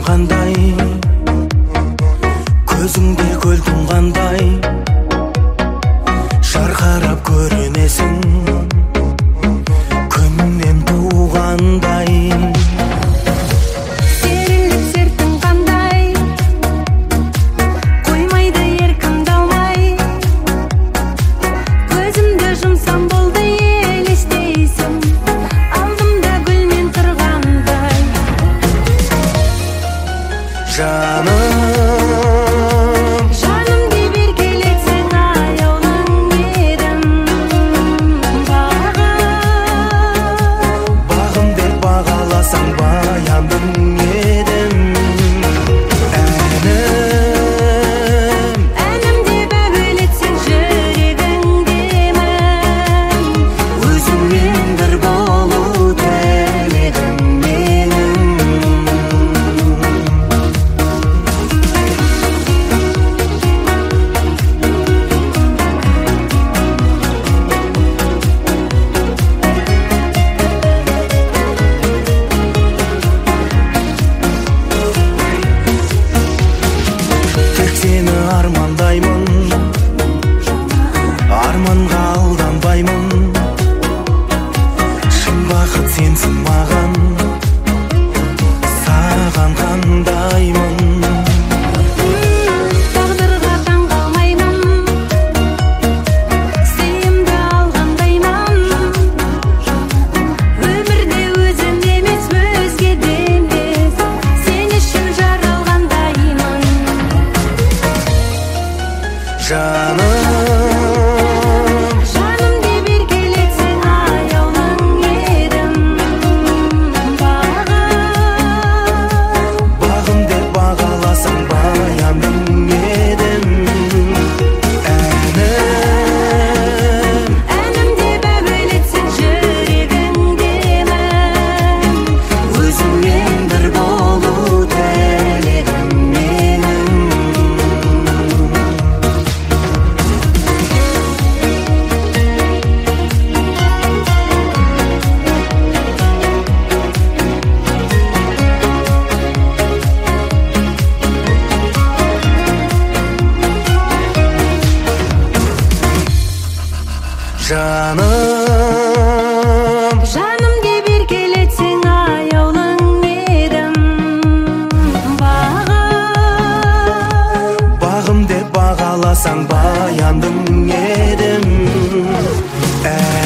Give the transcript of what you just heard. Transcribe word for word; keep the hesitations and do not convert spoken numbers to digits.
қандай, көзіңде көл тұнғандай, жарқырап көрінесің күннен туғандай. Серіліп сертің қандай, қоймайды еркімді алмай, көзімді жұмсам болды елестейсің, алдымда гүлмен тұрғандай. Жаным, жаным деп еркелетсең аяулың едім. Бағым, бағым деп бағаласаң баяндым едім. Әнім, әнім деп әуелетсең жүрегіңдемін. өзіңмен бір болу тілегім менің. Тек сені армандаймын, арманға алданбаймын. Шын бақыт сенсің маған, саған қандаймын. Тағдырға таңғалмаймын, сыйымды алғандаймын. Өмірде өзім емес, өзге де емес, сен үшін жаралғандаймын. Жаным, Жаным деп еркелетсең аяулың едім. Бағым, бағым деп бағаласаң баяндым едім. Әнім, әнім деп әуелетсең жүрегіңдемін. өзіңмен бір болу тілегім менің. Жаным, Жаным деп еркелетсең аяулың едім. Бағым, бағым деп бағаласаң баяндым едім.